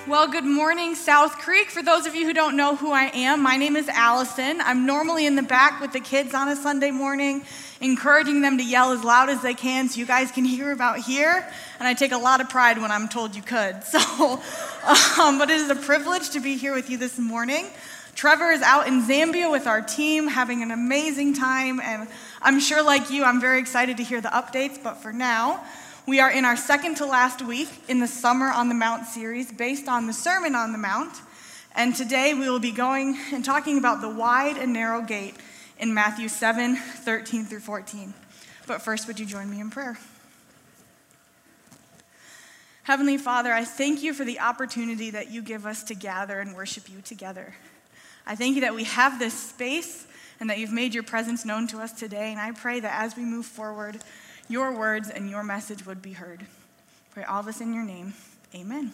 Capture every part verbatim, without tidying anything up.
Well, good morning, South Creek. For those of you who don't know who I am, my name is Allison. I'm normally in the back with the kids on a Sunday morning, encouraging them to yell as loud as they can so you guys can hear about here. And I take a lot of pride when I'm told you could. So, um, but it is a privilege to be here with you this morning. Trevor is out in Zambia with our team, having an amazing time. And I'm sure, like you, I'm very excited to hear the updates. But for now, we are in our second to last week in the Summer on the Mount series based on the Sermon on the Mount. And today we will be going and talking about the wide and narrow gate in Matthew seven, thirteen through fourteen. But first, would you join me in prayer? Heavenly Father, I thank you for the opportunity that you give us to gather and worship you together. I thank you that we have this space and that you've made your presence known to us today. And I pray that as we move forward, your words and your message would be heard. Pray all this in your name. Amen.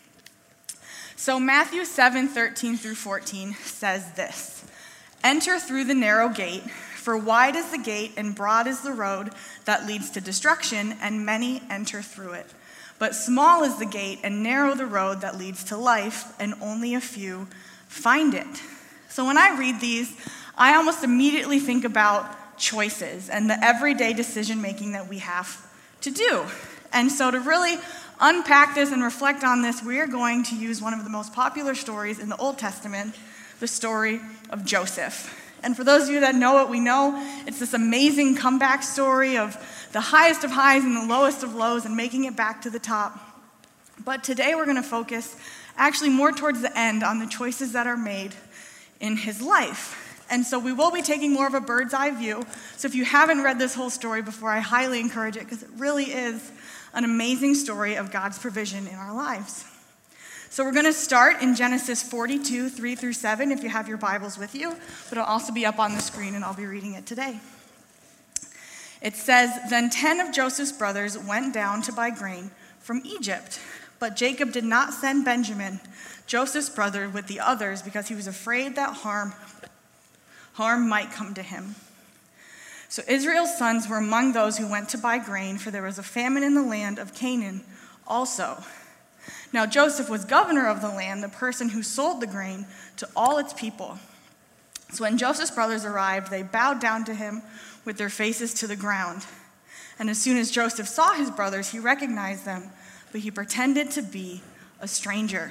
So Matthew seven, thirteen through fourteen says this: "Enter through the narrow gate, for wide is the gate and broad is the road that leads to destruction, and many enter through it. But small is the gate and narrow the road that leads to life, and only a few find it." So when I read these, I almost immediately think about choices and the everyday decision making that we have to do. And so to really unpack this and reflect on this, we are going to use one of the most popular stories in the Old Testament, the story of Joseph. And for those of you that know it, we know it's this amazing comeback story of the highest of highs and the lowest of lows and making it back to the top. But today we're going to focus actually more towards the end on the choices that are made in his life. And so we will be taking more of a bird's eye view. So if you haven't read this whole story before, I highly encourage it because it really is an amazing story of God's provision in our lives. So we're going to start in Genesis forty-two, three through seven, if you have your Bibles with you. But it'll also be up on the screen, and I'll be reading it today. It says, "Then ten of Joseph's brothers went down to buy grain from Egypt. But Jacob did not send Benjamin, Joseph's brother, with the others because he was afraid that harm Harm might come to him. So Israel's sons were among those who went to buy grain, for there was a famine in the land of Canaan also. Now Joseph was governor of the land, the person who sold the grain to all its people. So when Joseph's brothers arrived, they bowed down to him with their faces to the ground. And as soon as Joseph saw his brothers, he recognized them, but he pretended to be a stranger."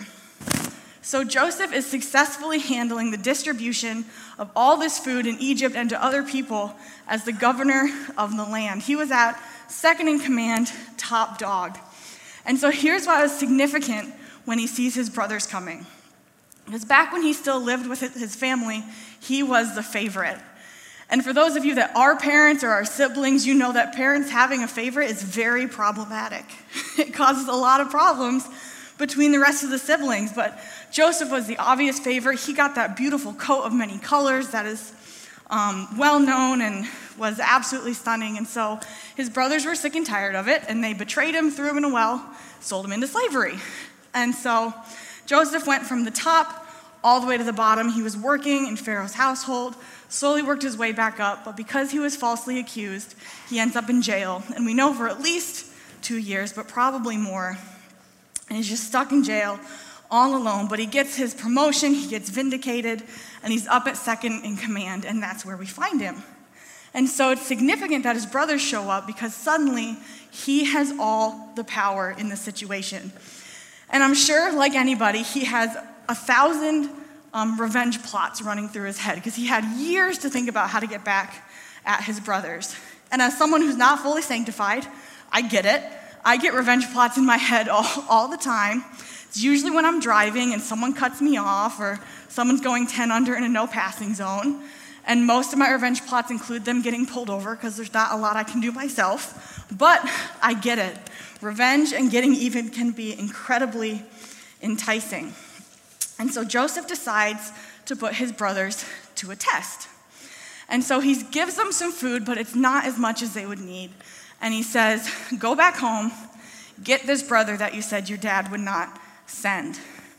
So Joseph is successfully handling the distribution of all this food in Egypt and to other people as the governor of the land. He was at second in command, top dog. And so here's why it was significant when he sees his brothers coming. Because back when he still lived with his family, he was the favorite. And for those of you that are parents or are siblings, you know that parents having a favorite is very problematic. It causes a lot of problems between the rest of the siblings. But Joseph was the obvious favorite. He got that beautiful coat of many colors that is um, well known and was absolutely stunning. And so his brothers were sick and tired of it, and they betrayed him, threw him in a well, sold him into slavery. And so Joseph went from the top all the way to the bottom. He was working in Pharaoh's household, slowly worked his way back up, but because he was falsely accused, he ends up in jail. And we know for at least two years, but probably more. And he's just stuck in jail all alone, but he gets his promotion, he gets vindicated, and he's up at second in command, and that's where we find him. And so it's significant that his brothers show up because suddenly he has all the power in the situation. And I'm sure, like anybody, he has a thousand um, revenge plots running through his head because he had years to think about how to get back at his brothers. And as someone who's not fully sanctified, I get it. I get revenge plots in my head all, all the time. It's usually when I'm driving and someone cuts me off or someone's going ten under in a no passing zone. And most of my revenge plots include them getting pulled over because there's not a lot I can do myself. But I get it. Revenge and getting even can be incredibly enticing. And so Joseph decides to put his brothers to a test. And so he gives them some food, but it's not as much as they would need. And he says, "Go back home, get this brother that you said your dad would not send."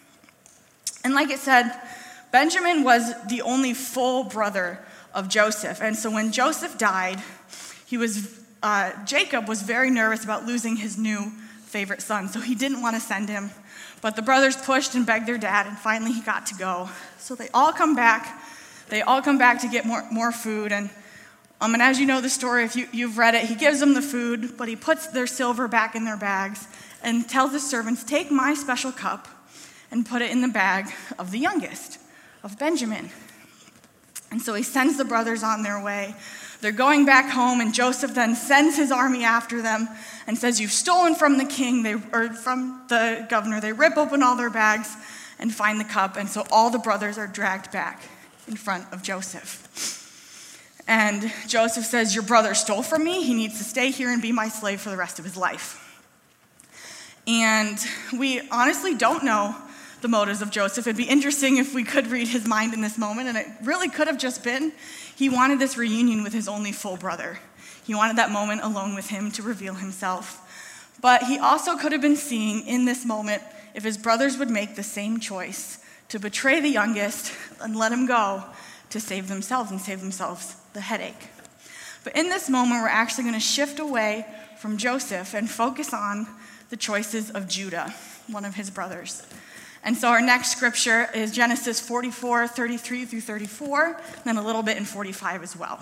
And like it said, Benjamin was the only full brother of Joseph. And so when Joseph died, he was uh, Jacob was very nervous about losing his new favorite son. So he didn't want to send him. But the brothers pushed and begged their dad, and finally he got to go. So they all come back. They all come back to get more, more food. And, um, and as you know the story, if you, you've read it, he gives them the food, but he puts their silver back in their bags and tells the servants, take my special cup and put it in the bag of the youngest, of Benjamin. And so he sends the brothers on their way. They're going back home, and Joseph then sends his army after them and says, you've stolen from the king, they, or from the governor. They rip open all their bags and find the cup, and so all the brothers are dragged back in front of Joseph. And Joseph says, your brother stole from me. He needs to stay here and be my slave for the rest of his life. And we honestly don't know the motives of Joseph. It'd be interesting if we could read his mind in this moment, and it really could have just been he wanted this reunion with his only full brother. He wanted that moment alone with him to reveal himself. But he also could have been seeing in this moment if his brothers would make the same choice to betray the youngest and let him go to save themselves and save themselves the headache. But in this moment, we're actually going to shift away from Joseph and focus on the choices of Judah, one of his brothers. And so our next scripture is Genesis forty-four, thirty-three through thirty-four, and then a little bit in forty-five as well.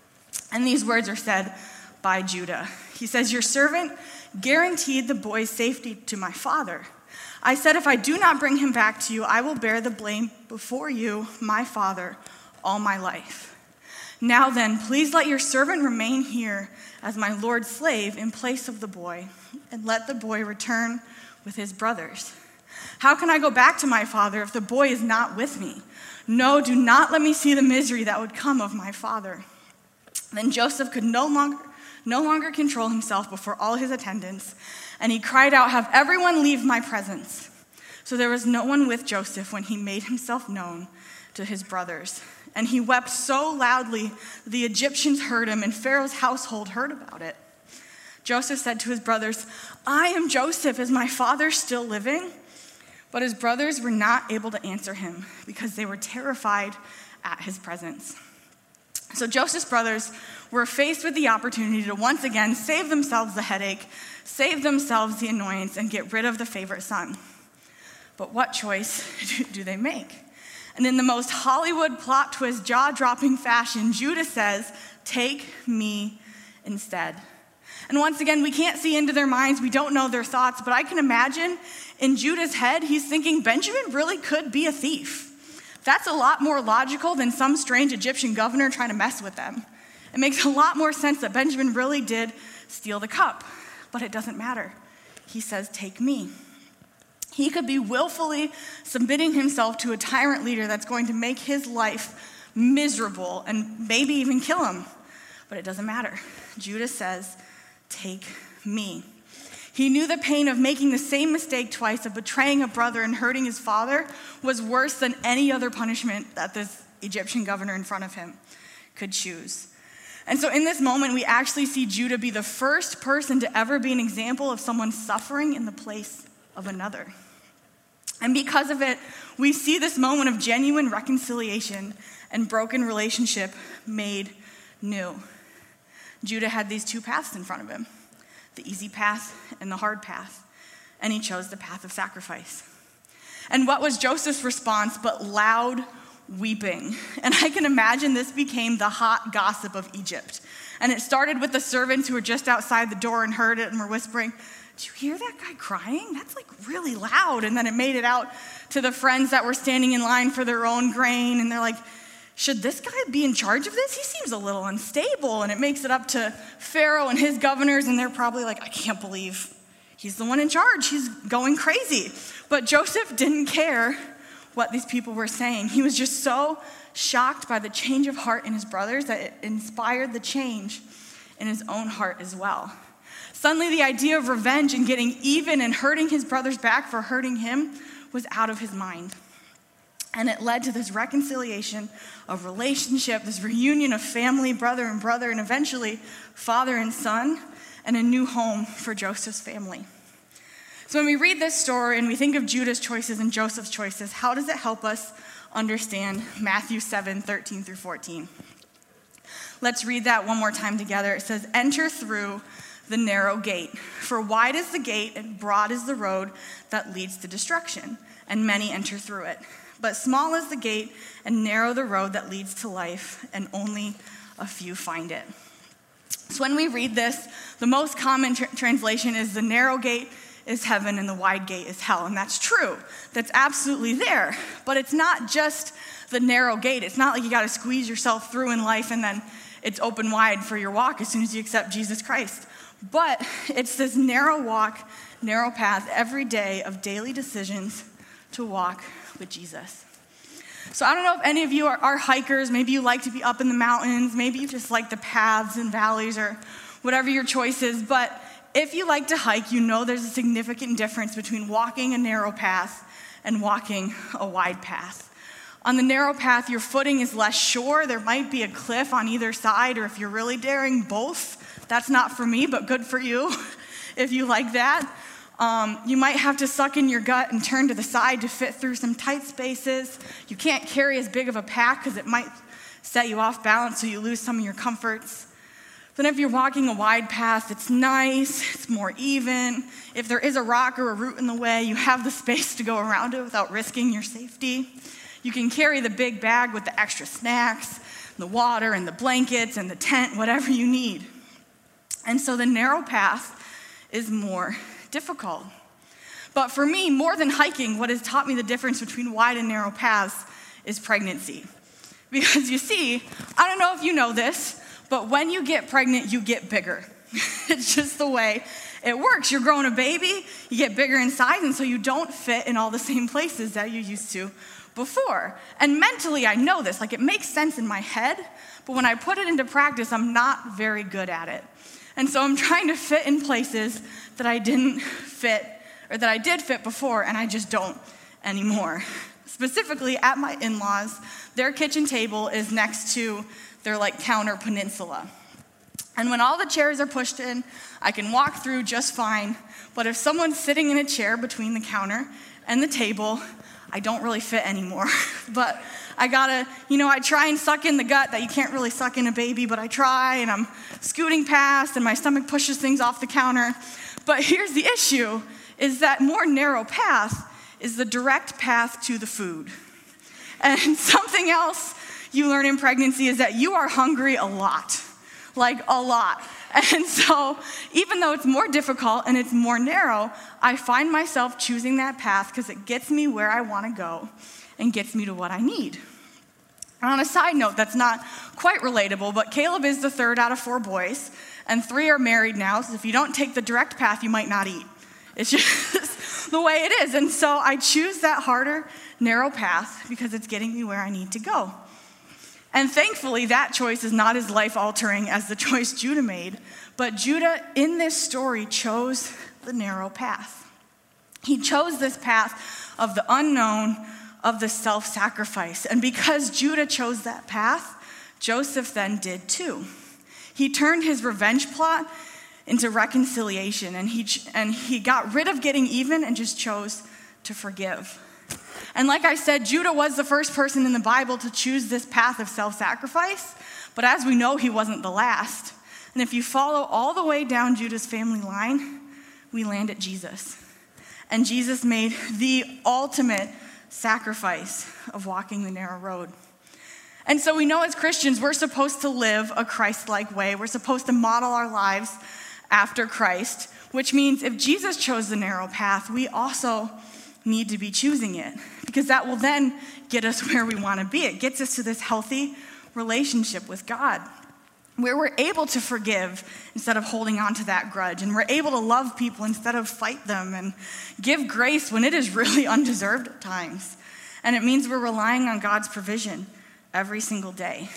And these words are said by Judah. He says, your servant guaranteed the boy's safety to my father. I said, if I do not bring him back to you, I will bear the blame before you, my father, all my life. Now then, please let your servant remain here as my lord's slave in place of the boy, and let the boy return with his brothers. How can I go back to my father if the boy is not with me? No, do not let me see the misery that would come of my father. Then Joseph could no longer, no longer control himself before all his attendants, and he cried out, have everyone leave my presence. So there was no one with Joseph when he made himself known to his brothers. And he wept so loudly that the Egyptians heard him, and Pharaoh's household heard about it. Joseph said to his brothers, I am Joseph, is my father still living? But his brothers were not able to answer him because they were terrified at his presence. So Joseph's brothers were faced with the opportunity to once again save themselves the headache, save themselves the annoyance, and get rid of the favorite son. But what choice do they make? And in the most Hollywood plot twist, jaw-dropping fashion, Judah says, take me instead. And once again, we can't see into their minds. We don't know their thoughts, but I can imagine in Judah's head, he's thinking Benjamin really could be a thief. That's a lot more logical than some strange Egyptian governor trying to mess with them. It makes a lot more sense that Benjamin really did steal the cup, but it doesn't matter. He says, take me. He could be willfully submitting himself to a tyrant leader that's going to make his life miserable and maybe even kill him, but it doesn't matter. Judah says, take me. He knew the pain of making the same mistake twice, of betraying a brother and hurting his father, was worse than any other punishment that this Egyptian governor in front of him could choose. And so in this moment, we actually see Judah be the first person to ever be an example of someone suffering in the place of another. And because of it, we see this moment of genuine reconciliation and broken relationship made new. Judah had these two paths in front of him, the easy path and the hard path, and he chose the path of sacrifice. And what was Joseph's response but loud weeping? And I can imagine this became the hot gossip of Egypt. And it started with the servants who were just outside the door and heard it and were whispering, "Did you hear that guy crying? That's like really loud." And then it made it out to the friends that were standing in line for their own grain, and they're like, should this guy be in charge of this? He seems a little unstable. And it makes it up to Pharaoh and his governors, and they're probably like, I can't believe he's the one in charge. He's going crazy. But Joseph didn't care what these people were saying. He was just so shocked by the change of heart in his brothers that it inspired the change in his own heart as well. Suddenly, the idea of revenge and getting even and hurting his brothers back for hurting him was out of his mind. And it led to this reconciliation of relationship, this reunion of family, brother and brother, and eventually father and son, and a new home for Joseph's family. So when we read this story and we think of Judah's choices and Joseph's choices, how does it help us understand Matthew seven, thirteen through fourteen? Let's read that one more time together. It says, "Enter through the narrow gate. For wide is the gate and broad is the road that leads to destruction, and many enter through it. But small is the gate and narrow the road that leads to life, and only a few find it. So when we read this, the most common tr- translation is the narrow gate is heaven and the wide gate is hell. And that's true. That's absolutely there. But it's not just the narrow gate. It's not like you got to squeeze yourself through in life and then it's open wide for your walk as soon as you accept Jesus Christ. But it's this narrow walk, narrow path every day of daily decisions to walk with Jesus. So I don't know if any of you are, are hikers. Maybe you like to be up in the mountains. Maybe you just like the paths and valleys or whatever your choice is. But if you like to hike, you know there's a significant difference between walking a narrow path and walking a wide path. On the narrow path, your footing is less sure. There might be a cliff on either side, or if you're really daring, both. That's not for me, but good for you if you like that. Um, you might have to suck in your gut and turn to the side to fit through some tight spaces. You can't carry as big of a pack because it might set you off balance so you lose some of your comforts. Then if you're walking a wide path, it's nice, it's more even. If there is a rock or a root in the way, you have the space to go around it without risking your safety. You can carry the big bag with the extra snacks, the water and the blankets and the tent, whatever you need. And so the narrow path is more difficult. But for me, more than hiking, what has taught me the difference between wide and narrow paths is pregnancy. Because you see, I don't know if you know this, but when you get pregnant, you get bigger. It's just the way it works. You're growing a baby, you get bigger in size, and so you don't fit in all the same places that you used to before. And mentally, I know this. Like, it makes sense in my head, but when I put it into practice, I'm not very good at it. And so I'm trying to fit in places that I didn't fit, or that I did fit before, and I just don't anymore. Specifically, at my in-laws, their kitchen table is next to their like counter peninsula. And when all the chairs are pushed in, I can walk through just fine. But if someone's sitting in a chair between the counter and the table, I don't really fit anymore. But I gotta, you know, I try and suck in the gut that you can't really suck in a baby, but I try, and I'm scooting past, and my stomach pushes things off the counter. But here's the issue, is that more narrow path is the direct path to the food. And something else you learn in pregnancy is that you are hungry a lot, like a lot. And so even though it's more difficult and it's more narrow, I find myself choosing that path because it gets me where I want to go and gets me to what I need. And on a side note, that's not quite relatable, but Caleb is the third out of four boys, and three are married now, so if you don't take the direct path, you might not eat. It's just the way it is. And so I choose that harder, narrow path because it's getting me where I need to go. And thankfully, that choice is not as life-altering as the choice Judah made. But Judah, in this story, chose the narrow path. He chose this path of the unknown, of the self-sacrifice. And because Judah chose that path, Joseph then did too. He turned his revenge plot into reconciliation, and he, and he got rid of getting even and just chose to forgive. And like I said, Judah was the first person in the Bible to choose this path of self-sacrifice, but as we know, he wasn't the last. And if you follow all the way down Judah's family line, we land at Jesus. And Jesus made the ultimate sacrifice of walking the narrow road. And so we know as Christians, we're supposed to live a Christ-like way. We're supposed to model our lives after Christ, which means if Jesus chose the narrow path, we also need to be choosing it, because that will then get us where we want to be. It gets us to this healthy relationship with God, where we're able to forgive instead of holding on to that grudge, and we're able to love people instead of fight them, and give grace when it is really undeserved at times. And it means we're relying on God's provision every single day.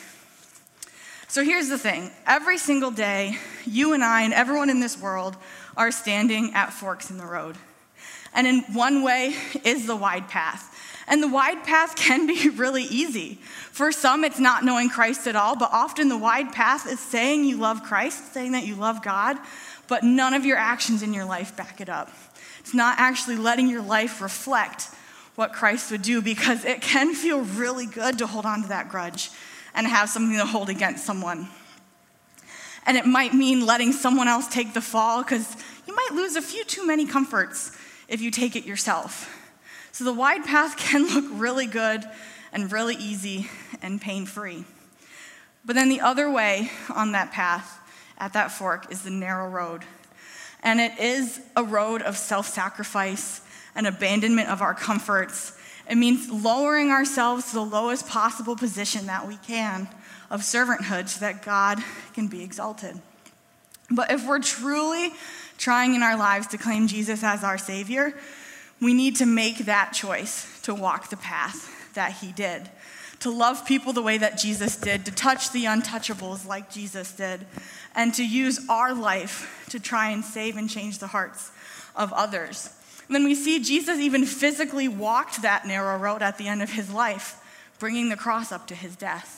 So here's the thing. Every single day, you and I and everyone in this world are standing at forks in the road. And in one way is the wide path. And the wide path can be really easy. For some, it's not knowing Christ at all, but often the wide path is saying you love Christ, saying that you love God, but none of your actions in your life back it up. It's not actually letting your life reflect what Christ would do, because it can feel really good to hold on to that grudge and have something to hold against someone. And it might mean letting someone else take the fall, because you might lose a few too many comforts if you take it yourself. So the wide path can look really good and really easy and pain-free. But then the other way on that path, at that fork, is the narrow road. And it is a road of self-sacrifice and abandonment of our comforts. It means lowering ourselves to the lowest possible position that we can of servanthood so that God can be exalted. But if we're truly trying in our lives to claim Jesus as our Savior, we need to make that choice to walk the path that he did, to love people the way that Jesus did, to touch the untouchables like Jesus did, and to use our life to try and save and change the hearts of others. And then we see Jesus even physically walked that narrow road at the end of his life, bringing the cross up to his death.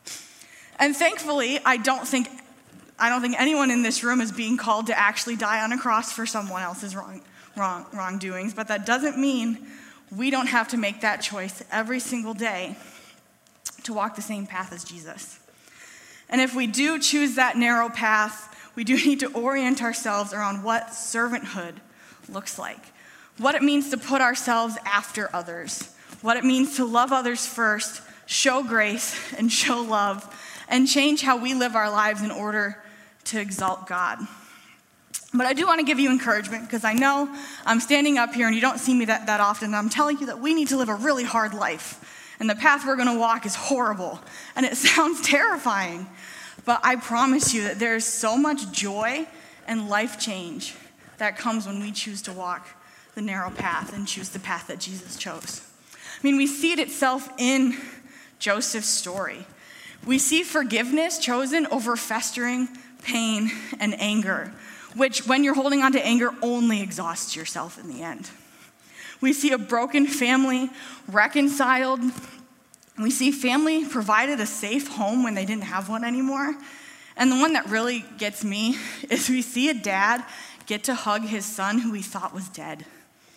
And thankfully, I don't think I don't think anyone in this room is being called to actually die on a cross for someone else's wrong, wrong, wrongdoings, but that doesn't mean we don't have to make that choice every single day to walk the same path as Jesus. And if we do choose that narrow path, we do need to orient ourselves around what servanthood looks like, what it means to put ourselves after others, what it means to love others first, show grace and show love, and change how we live our lives in order to exalt God. But I do want to give you encouragement, because I know I'm standing up here and you don't see me that, that often, and I'm telling you that we need to live a really hard life. And the path we're going to walk is horrible, and it sounds terrifying. But I promise you that there's so much joy and life change that comes when we choose to walk the narrow path and choose the path that Jesus chose. I mean, we see it itself in Joseph's story. We see forgiveness chosen over festering pain and anger, which, when you're holding on to anger, only exhausts yourself in the end. We see a broken family reconciled. We see family provided a safe home when they didn't have one anymore. And the one that really gets me is we see a dad get to hug his son who he thought was dead.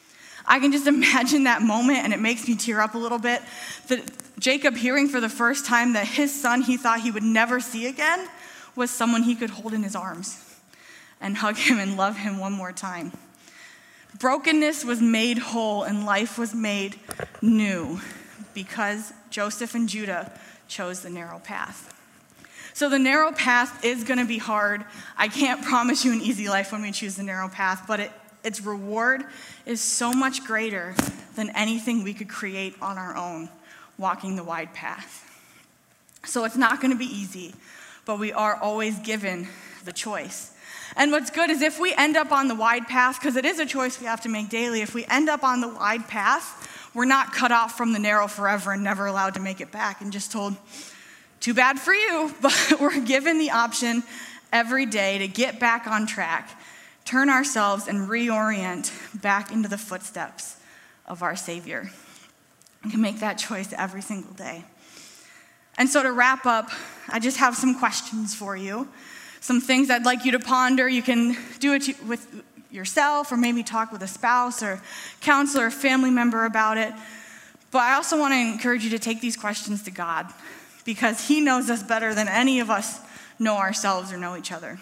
I can just imagine that moment, and it makes me tear up a little bit, that Jacob hearing for the first time that his son he thought he would never see again was someone he could hold in his arms and hug him and love him one more time. Brokenness was made whole and life was made new because Joseph and Judah chose the narrow path. So the narrow path is going to be hard. I can't promise you an easy life when we choose the narrow path, but it, its reward is so much greater than anything we could create on our own, walking the wide path. So it's not going to be easy, but we are always given the choice. And what's good is if we end up on the wide path, because it is a choice we have to make daily, if we end up on the wide path, we're not cut off from the narrow forever and never allowed to make it back and just told, too bad for you, but we're given the option every day to get back on track, turn ourselves and reorient back into the footsteps of our Savior. We can make that choice every single day. And so to wrap up, I just have some questions for you. Some things I'd like you to ponder. You can do it with yourself or maybe talk with a spouse or counselor or family member about it. But I also want to encourage you to take these questions to God because he knows us better than any of us know ourselves or know each other.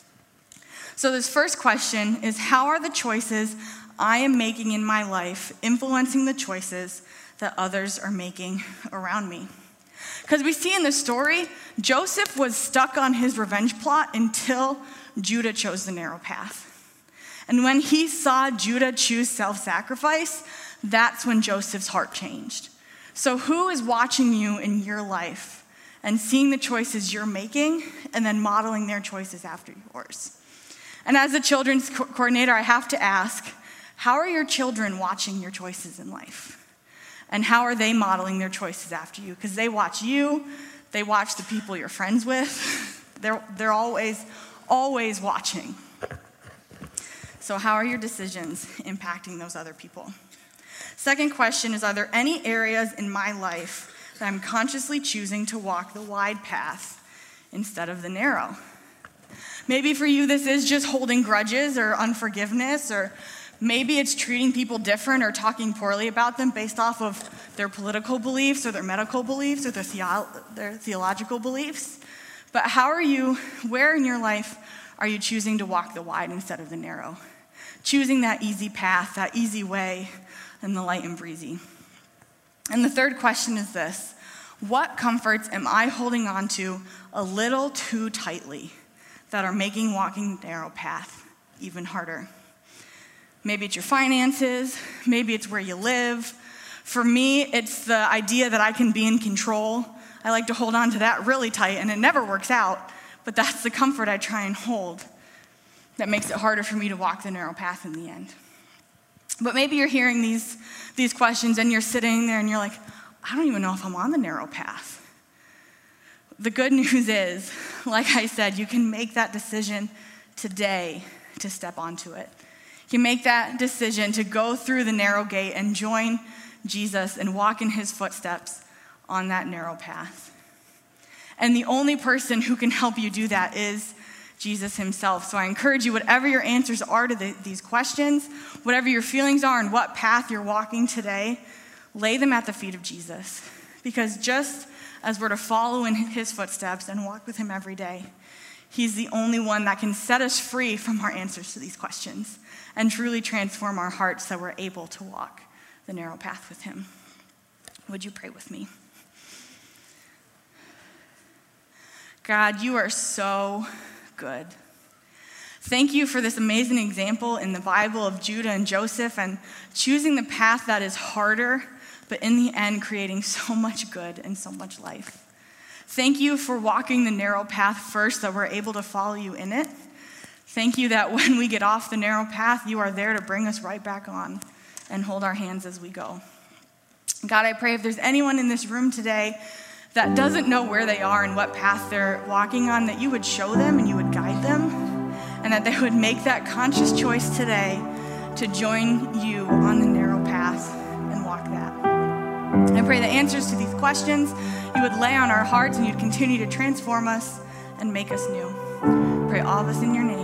So this first question is, how are the choices I am making in my life influencing the choices that others are making around me? Because we see in the story, Joseph was stuck on his revenge plot until Judah chose the narrow path. And when he saw Judah choose self-sacrifice, that's when Joseph's heart changed. So who is watching you in your life and seeing the choices you're making and then modeling their choices after yours? And as a children's co- coordinator, I have to ask, how are your children watching your choices in life? And how are they modeling their choices after you? Because they watch you, they watch the people you're friends with. They're, they're always, always watching. So how are your decisions impacting those other people? Second question is, are there any areas in my life that I'm consciously choosing to walk the wide path instead of the narrow? Maybe for you this is just holding grudges or unforgiveness, or maybe it's treating people different or talking poorly about them based off of their political beliefs or their medical beliefs or their, theo- their theological beliefs. But how are you, where in your life are you choosing to walk the wide instead of the narrow? Choosing that easy path, that easy way, and the light and breezy. And the third question is this: what comforts am I holding on to a little too tightly that are making walking the narrow path even harder? Maybe it's your finances, maybe it's where you live. For me, it's the idea that I can be in control. I like to hold on to that really tight, and it never works out, but that's the comfort I try and hold that makes it harder for me to walk the narrow path in the end. But maybe you're hearing these, these questions and you're sitting there and you're like, I don't even know if I'm on the narrow path. The good news is, like I said, you can make that decision today to step onto it. You make that decision to go through the narrow gate and join Jesus and walk in his footsteps on that narrow path. And the only person who can help you do that is Jesus himself. So I encourage you, whatever your answers are to the, these questions, whatever your feelings are and what path you're walking today, lay them at the feet of Jesus. Because just as we're to follow in his footsteps and walk with him every day, he's the only one that can set us free from our answers to these questions and truly transform our hearts so we're able to walk the narrow path with him. Would you pray with me? God, you are so good. Thank you for this amazing example in the Bible of Judah and Joseph and choosing the path that is harder, but in the end creating so much good and so much life. Thank you for walking the narrow path first, that we're able to follow you in it. Thank you that when we get off the narrow path, you are there to bring us right back on and hold our hands as we go. God, I pray if there's anyone in this room today that doesn't know where they are and what path they're walking on, that you would show them and you would guide them, and that they would make that conscious choice today to join you on the narrow path and walk that. I pray the answers to these questions you would lay on our hearts and you'd continue to transform us and make us new. I pray all this in your name.